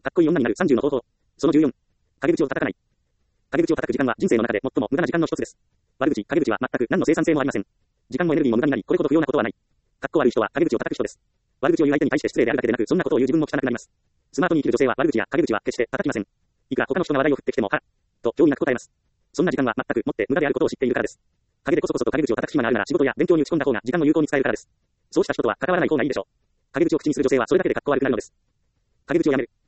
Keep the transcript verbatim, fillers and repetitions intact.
かっこいい女になるさんじゅうの方法。そのじゅうよん。陰口を叩かない。陰口を叩く時間は人生の中で最も無駄な時間の一つです。悪口、陰口は全く何の生産性もありません。時間もエネルギーも無駄になり、これほど不要なことはない。かっこ悪い人は陰口を叩く人です。悪口を言う相手に対して失礼であるだけでなく、そんなことを言う自分も汚くなります。スマートに生きる女性は悪口や陰口は決して叩きません。いくら他の人が話題を振ってきても、はら、と興味なく答えます。そんな時間は全くもって無駄であることを知っているからです。陰でこそこそと陰口を叩く暇があるなら仕事や勉強に打ち込んだ方が時間を有効に使えるからです。そうした人とは関わらない方がいいでしょう。陰口を口にする女性はそれだけでかっこ悪くなるのです。陰口をやめる。